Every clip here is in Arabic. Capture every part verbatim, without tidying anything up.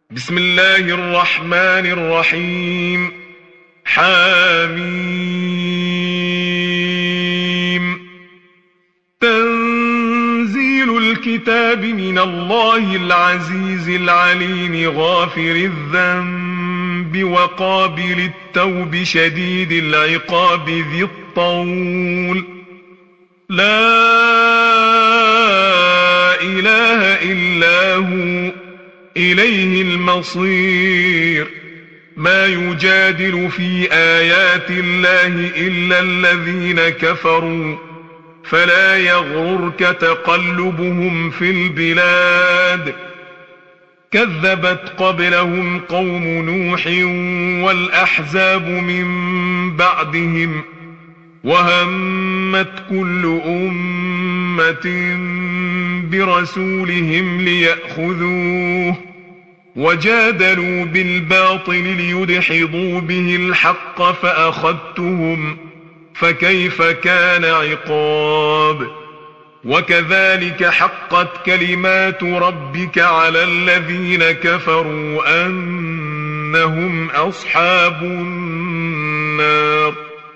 بسم الله الرحمن الرحيم. حميم. تنزيل الكتاب من الله العزيز العليم غافر الذنب وقابل التوب شديد العقاب ذي الطول. لا إله إلا هو إليه المصير. ما يجادل في آيات الله إلا الذين كفروا فلا يغررك تقلبهم في البلاد. كذبت قبلهم قوم نوح والأحزاب من بعدهم وهمت كل أمة برسولهم ليأخذوه وجادلوا بالباطل ليدحضوا به الحق فأخذتهم فكيف كان عقاب. وكذلك حقت كلمات ربك على الذين كفروا أنهم أصحاب النار.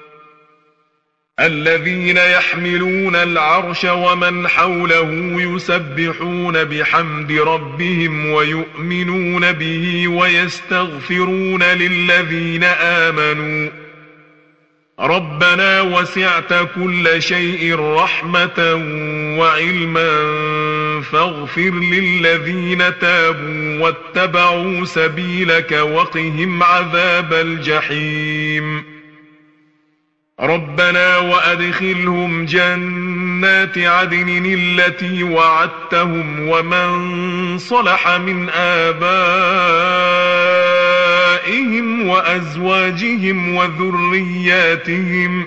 الذين يحملون العرش ومن حوله يسبحون بحمد ربهم ويؤمنون به ويستغفرون للذين آمنوا ربنا وسعت كل شيء رحمة وعلما فاغفر للذين تابوا واتبعوا سبيلك وقهم عذاب الجحيم. ربنا وأدخلهم جنات عدن التي وعدتهم ومن صلح من آبائهم وأزواجهم وذرياتهم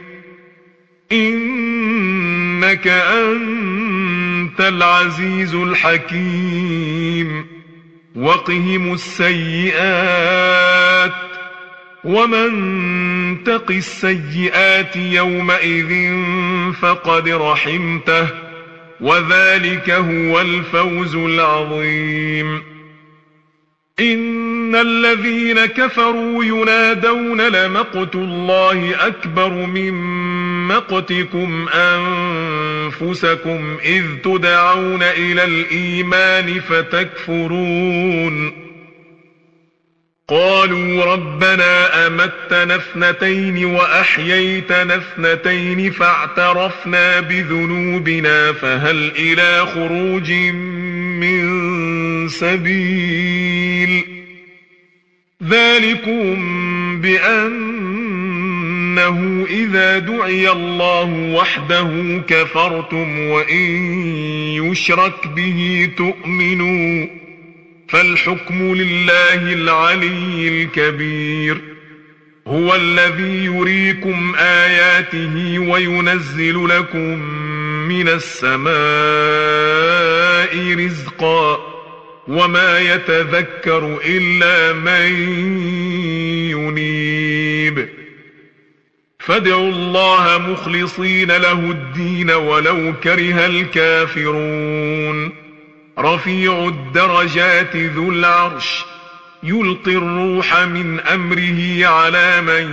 إنك أنت العزيز الحكيم. وقهم السيئات ومن تق السيئات يومئذ فقد رحمته وذلك هو الفوز العظيم. إن الذين كفروا ينادون لمقت الله أكبر من مقتكم أنفسكم إذ تدعون إلى الإيمان فتكفرون. قالوا ربنا أمتنا اثنتين وأحييتنا اثنتين فاعترفنا بذنوبنا فهل إلى خروج من سبيل. ذلكم بأنه إذا دعي الله وحده كفرتم وإن يشرك به تؤمنوا فالحكم لله العلي الكبير. هو الذي يريكم آياته وينزل لكم من السماء رزقا وما يتذكر إلا من ينيب. فادعوا الله مخلصين له الدين ولو كره الكافرون. رفيع الدرجات ذو العرش يلقي الروح من أمره على من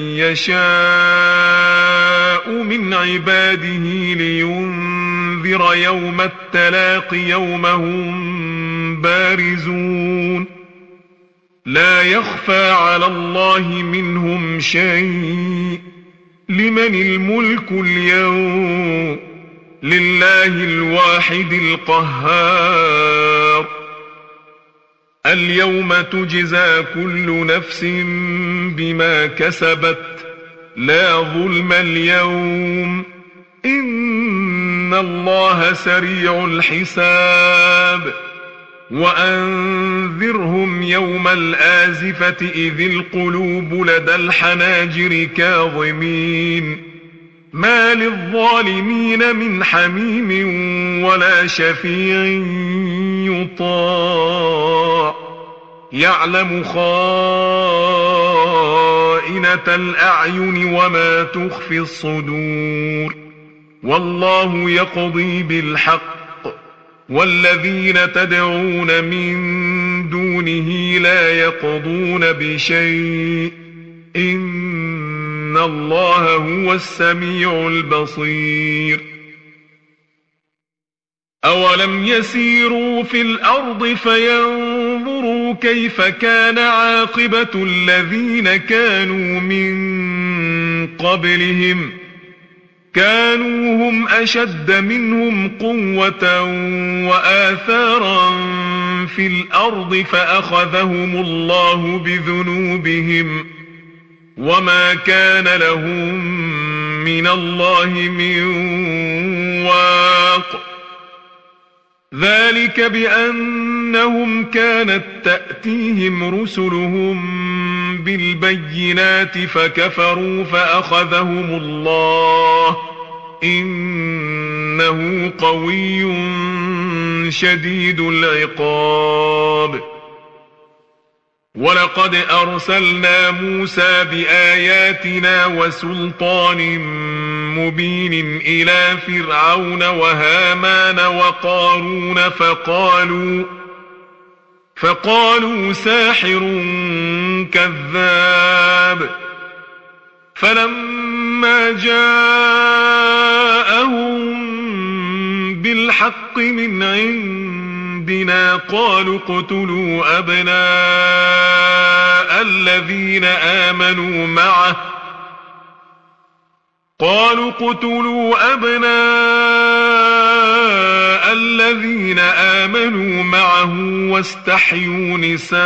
يشاء من عباده لينذر يوم التلاق يوم هم بارزون. لا يخفى على الله منهم شيء. لمن الملك اليوم؟ لله الواحد القهار. اليوم تجزى كل نفس بما كسبت لا ظلم اليوم إن الله سريع الحساب. وأنذرهم يوم الآزفة إذ القلوب لدى الحناجر كاظمين ما للظالمين من حميم ولا شفيع يطاع. يعلم خائنة الأعين وما تخفي الصدور والله يقضي بالحق والذين تدعون من دونه لا يقضون بشيء إن الله هو السميع البصير أولم يسيروا في الأرض فينظروا كيف كان عاقبة الذين كانوا من قبلهم كانوا هم أشد منهم قوة وآثارا في الأرض فأخذهم الله بذنوبهم وما كان لهم من الله من واق ذلك بأنهم كانت تأتيهم رسلهم بالبينات فكفروا فأخذهم الله إنه قوي شديد العقاب ولقد أرسلنا موسى بآياتنا وسلطان مبين إلى فرعون وهامان وقارون فقالوا فقالوا ساحر كذاب فلما جاءهم بالحق من عندنا قالوا اقتلوا أبناء الذين آمنوا معه قالوا اقتلوا أبناء الذين آمنوا معه واستحيوا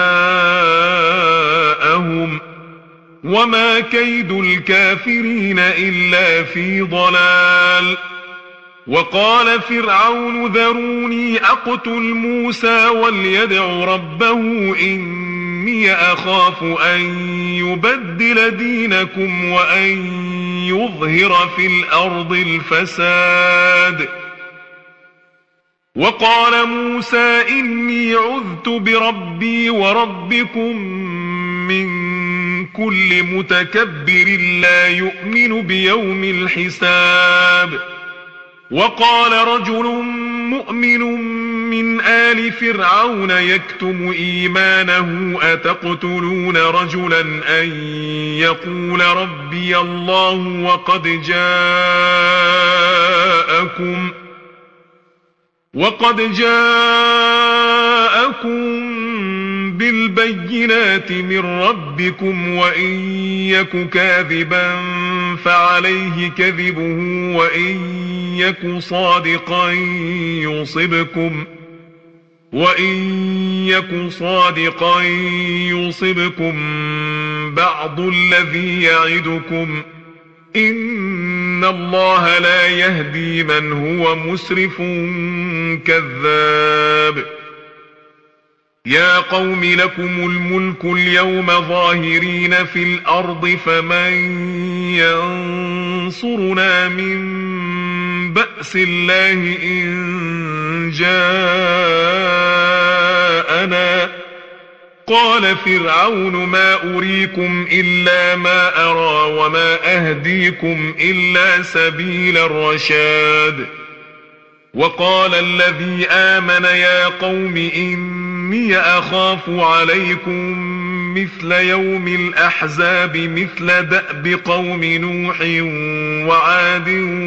نساءهم وما كيد الكافرين إلا في ضلال وقال فرعون ذروني أقتل موسى وليدع ربه إني أخاف أن يبدل دينكم وأن يظهر في الأرض الفساد وقال موسى إني عذت بربي وربكم من كل متكبر لا يؤمن بيوم الحساب وقال رجل مؤمن من آل فرعون يكتم إيمانه أتقتلون رجلا أن يقول ربي الله وقد جاءكم وقد جاءكم بالبينات من ربكم وإن يك كاذبا فعليه كذبه وإن يك صادقا يصبكم وإن يك صادقا يصبكم بعض الذي يعدكم إن الله لا يهدي من هو مسرف كذاب يا قوم لكم الملك اليوم ظاهرين في الأرض فمن ينصرنا من بأس الله إن جاءنا قال فرعون ما أريكم إلا ما أرى وما أهديكم إلا سبيل الرشاد وقال الذي آمن يا قوم إني أخاف عليكم مثل يوم الأحزاب مثل دأب قوم نوح وعاد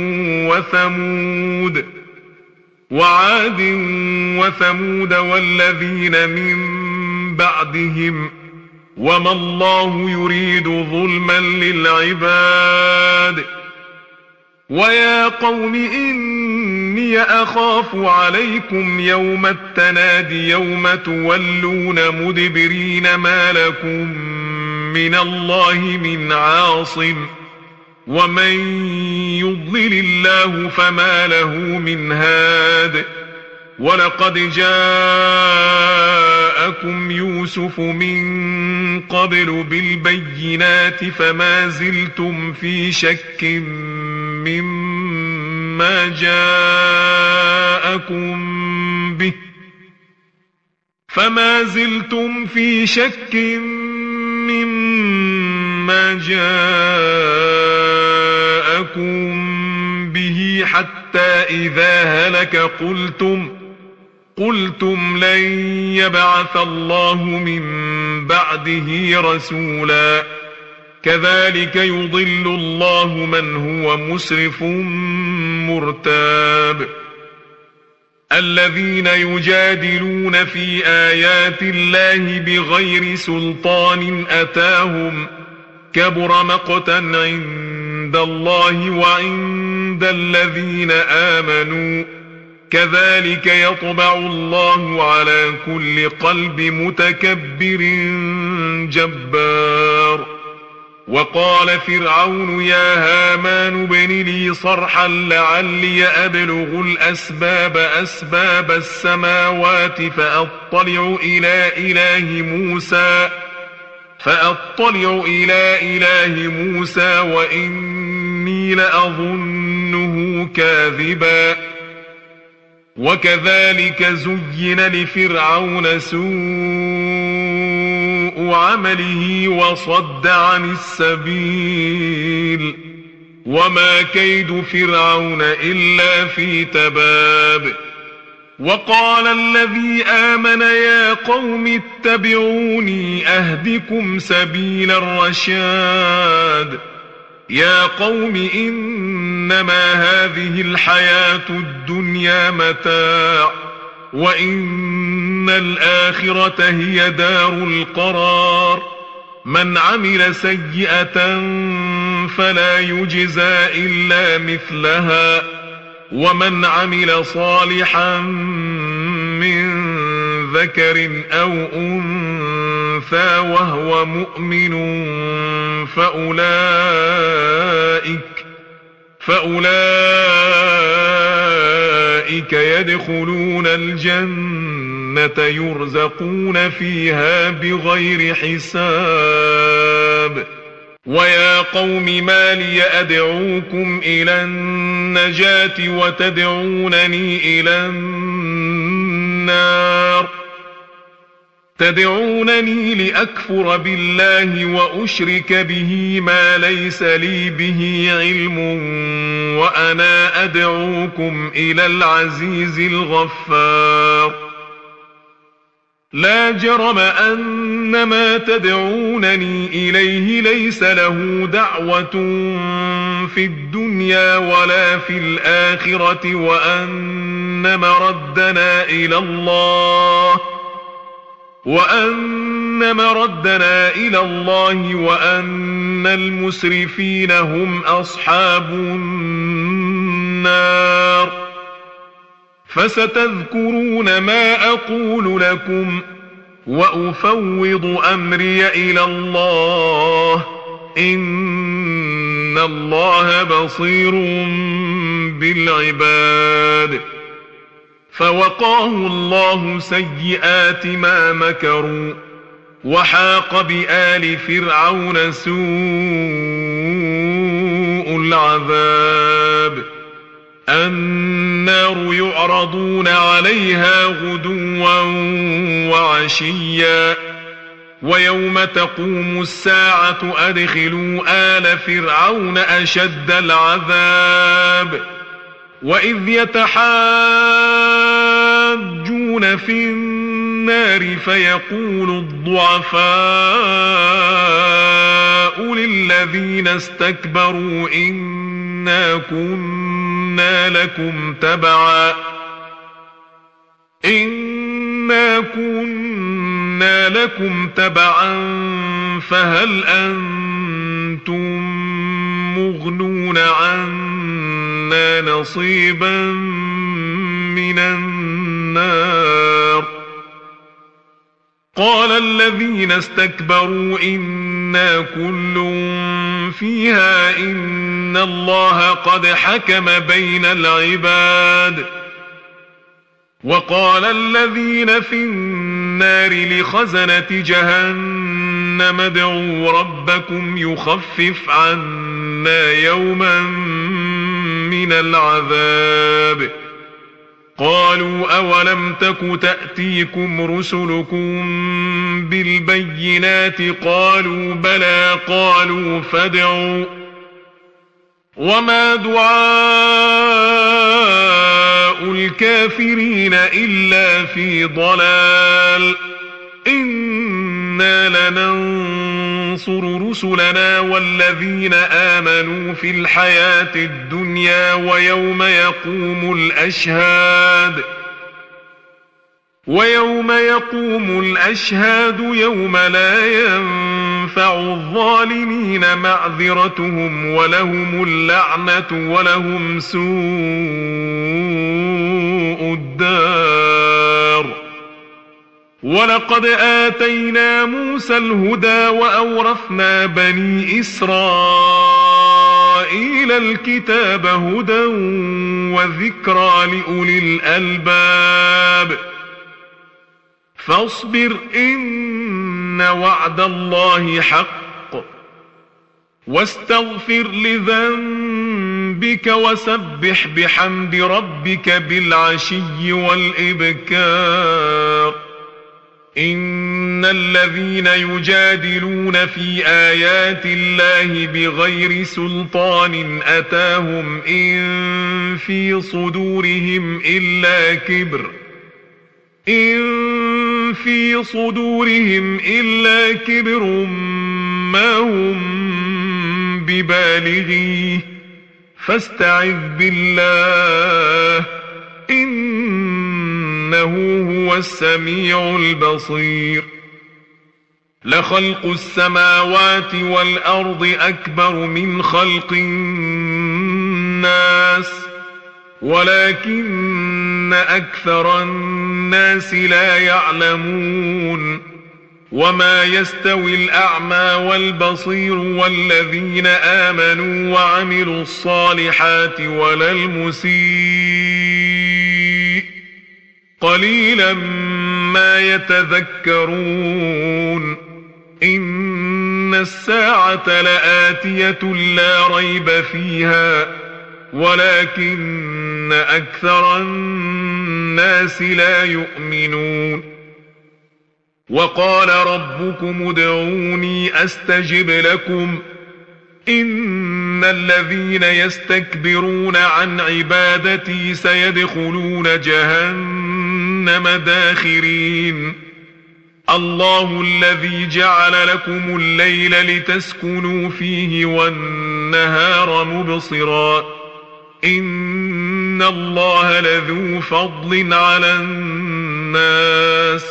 وثمود وعاد وثمود والذين من بعدهم وما الله يريد ظلما للعباد ويا قوم إني أخاف عليكم يوم التناد يوم تولون مدبرين ما لكم من الله من عاصم ومن يضلل الله فما له من هاد ولقد جاءكم يوسف من قبل بالبينات فما زلتم في شك مما جاءكم به فما زلتم في شك مما جاءكم به حتى إذا هلك قلتم قلتم لن يبعث الله من بعده رسولا كذلك يضل الله من هو مسرف مرتاب الذين يجادلون في آيات الله بغير سلطان أتاهم كبر مقتا عند الله وعند الذين آمنوا كذلك يطبع الله على كل قلب متكبر جبار وقال فرعون يا هامان ابن لي صرحا لعلي أبلغ الأسباب أسباب السماوات فأطلع إلى إله موسى فأطلع إلى إله موسى وإني لأظنه كاذبا وكذلك زين لفرعون سوء عمله وصد عن السبيل وما كيد فرعون إلا في تباب وقال الذي آمن يا قوم اتبعوني أهدكم سبيل الرشاد يا قوم إنما هذه الحياة الدنيا متاع وإن الآخرة هي دار القرار من عمل سيئة فلا يجزى إلا مثلها ومن عمل صالحا من ذكر أو أنثى وهو مؤمن فأولئك فأولئك يدخلون الجنة يرزقون فيها بغير حساب ويا قوم ما لي أدعوكم إلى النجاة وتدعونني إلى النار تدعونني لأكفر بالله وأشرك به ما ليس لي به علم وأنا أدعوكم إلى العزيز الغفار لا جرم أن ما تدعونني إليه ليس له دعوة في الدنيا ولا في الآخرة وأن مردنا إلى الله وأن مردنا إلى الله وأن المسرفين هم أصحاب النار فستذكرون ما أقول لكم وأفوض أمري إلى الله إن الله بصير بالعباد فوقاه الله سيئات ما مكروا وحاق بآل فرعون سوء العذاب النار يعرضون عليها غدوا وعشيا ويوم تقوم الساعة أدخلوا آل فرعون أشد العذاب وإذ يتحاجون في النار فيقول الضعفاء للذين استكبروا إنا كنا لكم تبعا إنا كنا لكم تبعا فهل أنتم مغنون عنا نصيبا من النار قال الذين استكبروا إنا كل فيها إن الله قد حكم بين العباد وقال الذين في النار لخزنة جهنم ادعوا ربكم يخفف عنا يوما من العذاب قالوا أولم تك تأتيكم رسلكم بالبينات قالوا بلى قالوا فادعوا وما دعاء الكافرين إلا في ضلال إنا لننصر رسلنا والذين آمنوا في الحياة الدنيا ويوم يقوم الأشهاد ويوم يقوم الأشهاد يوم لا ينفع الظالمين معذرتهم ولهم اللعنة ولهم سوء الدار. ولقد آتينا موسى الهدى وأورثنا بني إسرائيل الكتاب هدى وذكرى لأولي الألباب. فاصبر إن وعد الله حق واستغفر لذنبك وسبح بحمد ربك بالعشي والإبكار. إن الذين يجادلون في آيات الله بغير سلطان أتاهم إن في صدورهم إلا كبر إن في صدورهم إلا كبر ما هم ببالغيه فاستعذ بالله إنه هو السميع البصير. لخلق السماوات والأرض أكبر من خلق الناس ولكن أكثر الناس لا يعلمون. وما يستوي الأعمى والبصير والذين آمنوا وعملوا الصالحات ولا المسيء قليلا ما يتذكرون. إن الساعة لآتية لا ريب فيها ولكن أكثر الناس لا يؤمنون. وقال ربكم ادعوني أستجب لكم إن الذين يستكبرون عن عبادتي سيدخلون جهنم داخرين. الله الذي جعل لكم الليل لتسكنوا فيه والنهار مبصرا إن الله لذو فضل على الناس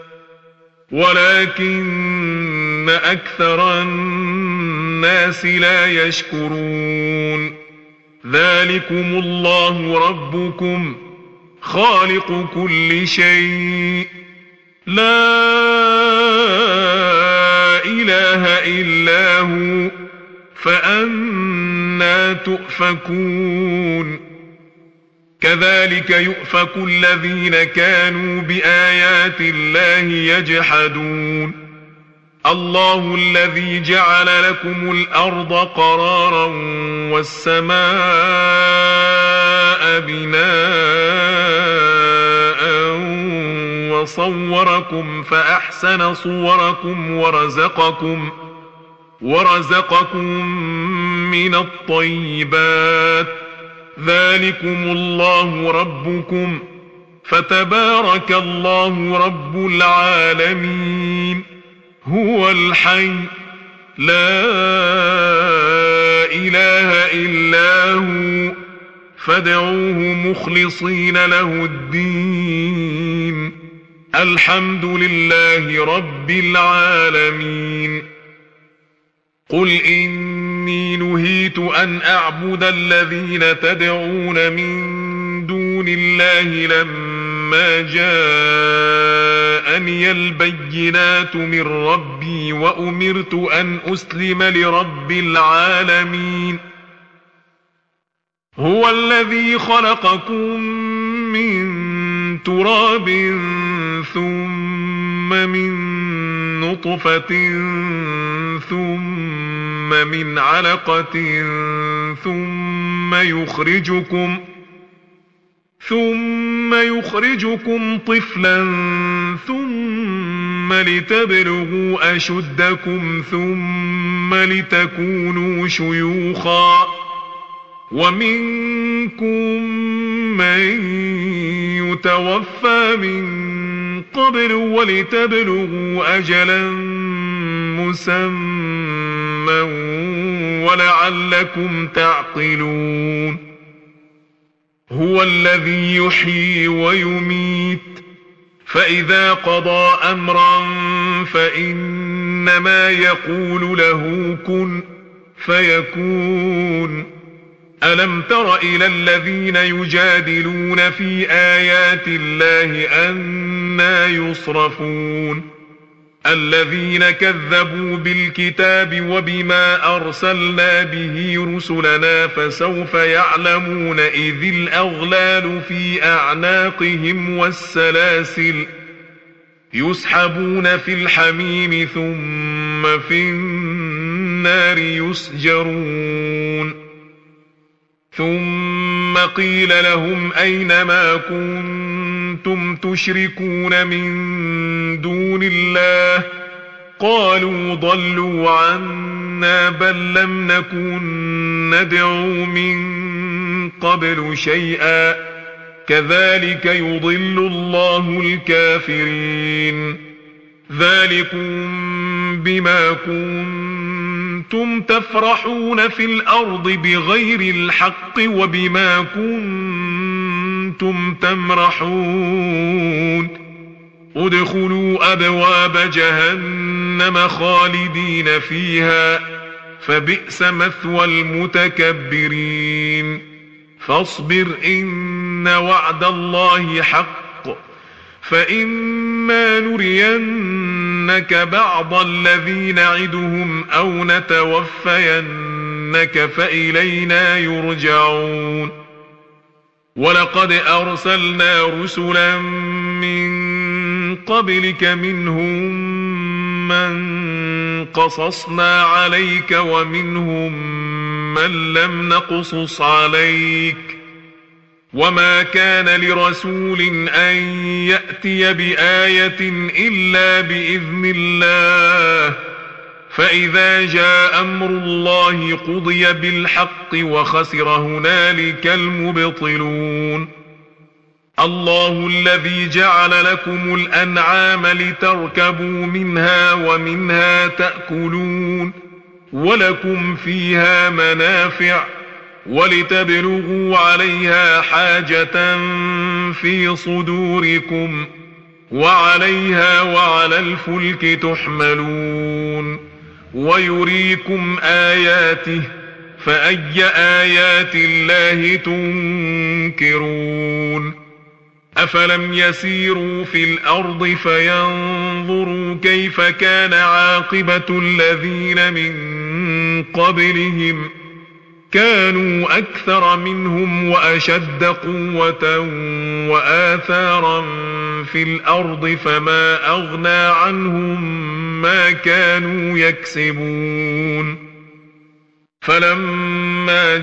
ولكن أكثر الناس لا يشكرون. ذلكم الله ربكم خالق كل شيء لا إله إلا هو فأنى تؤفكون. كذلك يؤفك الذين كانوا بآيات الله يجحدون. الله الذي جعل لكم الأرض قرارا والسماء بناء وصوركم فأحسن صوركم ورزقكم ورزقكم من الطيبات. ذلكم الله ربكم فتبارك الله رب العالمين. هو الحي لا إله إلا هو فادعوه مخلصين له الدين. الحمد لله رب العالمين. قل إني نهيت أن أعبد الذين تدعون من دون الله لما جاءني البينات من ربي وأمرت أن أسلم لرب العالمين. هو الذي خلقكم من تراب ثم من نطفة ثم من علقة ثم يخرجكم ثم يخرجكم طفلا ثم لتبلغوا أشدكم ثم لتكونوا شيوخا ومنكم من يتوفى من قبل ولتبلغوا أجلا مسمى ولعلكم تعقلون هو الذي يحيي ويميت فإذا قضى أمرا فإنما يقول له كن فيكون ألم تر إلى الذين يجادلون في آيات الله أنى يصرفون الذين كذبوا بالكتاب وبما أرسلنا به رسلنا فسوف يعلمون إذ الأغلال في أعناقهم والسلاسل يسحبون في الحميم ثم في النار يسجرون ثم قيل لهم أين ما كنتم تشركون من دون الله قالوا ضلوا عنا بل لم نكن ندعو من قبل شيئا كذلك يضل الله الكافرين ذلكم بما كنتم تفرحون في الأرض بغير الحق وبما كنتم تمرحون ادخلوا أبواب جهنم خالدين فيها فبئس مثوى المتكبرين فاصبر إن وعد الله حق فإما نرينك بعض الذي نعدهم أو نتوفينك فإلينا يرجعون ولقد أرسلنا رسلا من قبلك منهم من قصصنا عليك ومنهم من لم نقصص عليك وما كان لرسول أن يأتي بآية إلا بإذن الله فإذا جاء أمر الله قضي بالحق وخسر هنالك المبطلون الله الذي جعل لكم الأنعام لتركبوا منها ومنها تأكلون ولكم فيها منافع ولتبلغوا عليها حاجة في صدوركم وعليها وعلى الفلك تحملون ويريكم آياته فأي آيات الله تنكرون أفلم يسيروا في الأرض فينظروا كيف كان عاقبة الذين من قبلهم كانوا أكثر منهم وأشد قوة وآثارا في الأرض فما أغنى عنهم ما كانوا يكسبون فلما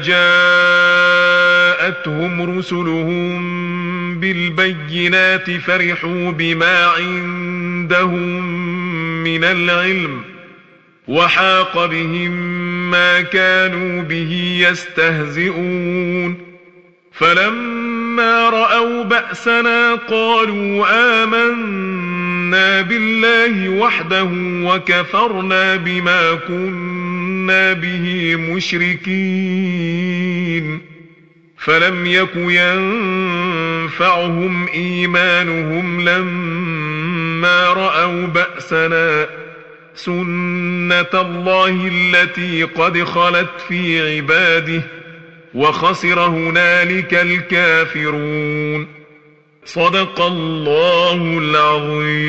جاءتهم رسلهم بالبينات فرحوا بما عندهم من العلم وحاق بهم ما كانوا به يستهزئون فلما رأوا بأسنا قالوا آمنا بالله وحده وكفرنا بما كنا به مشركين فلم يك ينفعهم إيمانهم لما رأوا بأسنا سنة الله التي قد خلت في عباده وخسر هنالك الكافرون صدق الله العظيم.